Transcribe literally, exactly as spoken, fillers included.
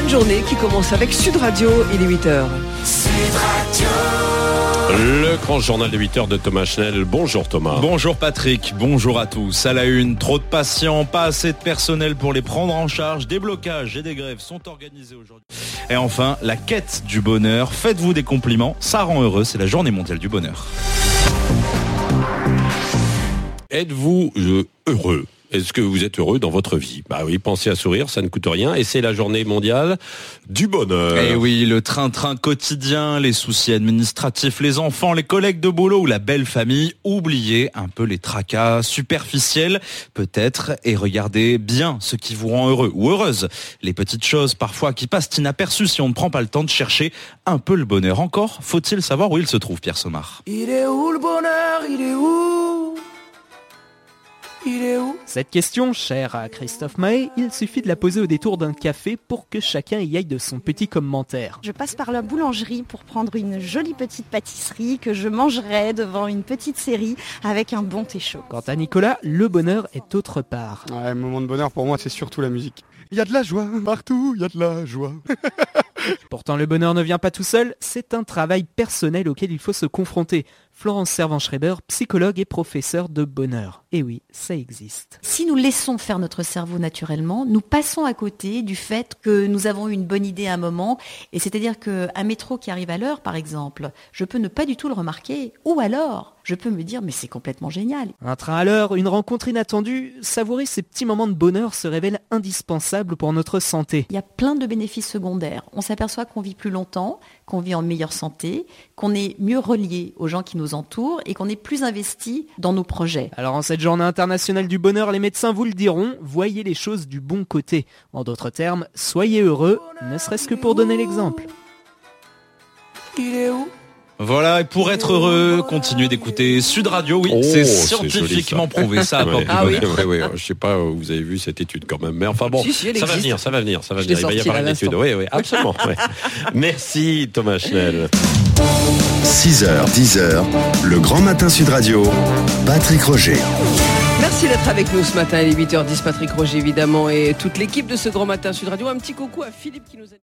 bonne journée qui commence avec Sud Radio, il est huit heures. Sud Radio. Le grand journal de huit heures de Thomas Schnell. Bonjour Thomas. Bonjour Patrick, bonjour à tous. À la une, trop de patients, pas assez de personnel pour les prendre en charge. Des blocages et des grèves sont organisés aujourd'hui. Et enfin, la quête du bonheur. Faites-vous des compliments, ça rend heureux. C'est la journée mondiale du bonheur. Êtes-vous euh, heureux ? Est-ce que vous êtes heureux dans votre vie ? Bah oui, pensez à sourire, ça ne coûte rien. Et c'est la journée mondiale du bonheur. Et oui, le train-train quotidien, les soucis administratifs, les enfants, les collègues de boulot ou la belle famille. Oubliez un peu les tracas superficiels, peut-être, et regardez bien ce qui vous rend heureux ou heureuse. Les petites choses, parfois, qui passent inaperçues si on ne prend pas le temps de chercher un peu le bonheur. Encore, faut-il savoir où il se trouve, Pierre Sommard ? Il est où le bonheur ? Il est où ? Il est où ? Cette question, chère à Christophe Maé, il suffit de la poser au détour d'un café pour que chacun y aille de son petit commentaire. Je passe par la boulangerie pour prendre une jolie petite pâtisserie que je mangerai devant une petite série avec un bon thé chaud. Quant à Nicolas, le bonheur est autre part. Ouais, le moment de bonheur pour moi, c'est surtout la musique. Il y a de la joie, partout, il y a de la joie. Pourtant, le bonheur ne vient pas tout seul, c'est un travail personnel auquel il faut se confronter. Florence Servan-Schreiber, psychologue et professeure de bonheur. Et oui, ça existe. Si nous laissons faire notre cerveau naturellement, nous passons à côté du fait que nous avons eu une bonne idée à un moment, et c'est-à-dire qu'un métro qui arrive à l'heure, par exemple, je peux ne pas du tout le remarquer, ou alors je peux me dire mais c'est complètement génial. Un train à l'heure, une rencontre inattendue, savourer ces petits moments de bonheur se révèle indispensable pour notre santé. Il y a plein de bénéfices secondaires. On s'aperçoit qu'on vit plus longtemps, qu'on vit en meilleure santé, qu'on est mieux relié aux gens qui nous entourent et qu'on est plus investi dans nos projets. Alors en cette journée internationale du bonheur, les médecins vous le diront, voyez les choses du bon côté. En d'autres termes, soyez heureux, ne serait-ce que pour donner l'exemple. Il est où ? Voilà, et pour être heureux, continuez d'écouter Sud Radio. Oui, Oh, c'est c'est scientifiquement joli, ça. prouvé, ça apporte Ouais, du Ah oui. bonheur. ouais, ouais, ouais. Je sais pas où vous avez vu cette étude quand même, mais enfin bon, Si, si, elle ça va existe. venir, ça va venir, ça va Je venir. l'ai Il va y sorti avoir à une l'instant. étude. Oui, oui, absolument. Ouais. Merci Thomas Schnell. six heures, dix heures, le grand matin Sud Radio, Patrick Roger. Merci d'être avec nous ce matin, il est huit heures dix, Patrick Roger évidemment et toute l'équipe de ce Grand Matin Sud Radio. Un petit coucou à Philippe qui nous a...